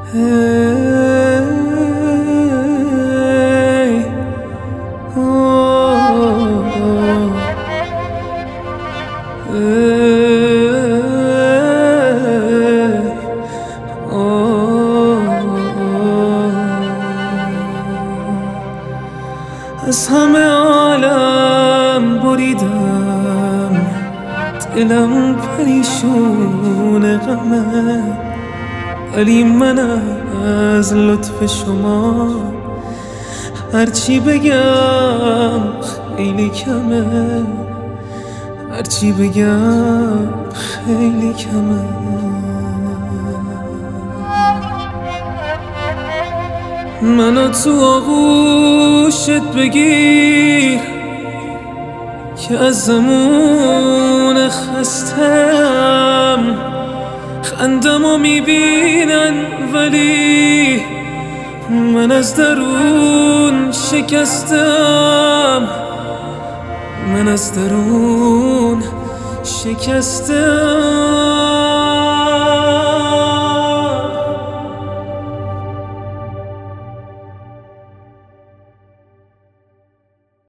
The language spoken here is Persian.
Hey, oh, hey, از همه عالم بریدم، دلم پریشون غمه، ولی من از لطف شما هرچی بگم خیلی کمه، هرچی بگم خیلی کمه. منو تو آغوشت بگیر که از زمون خستم، خندمو میبینن ولی من از درون شکستم، من از درون شکستم.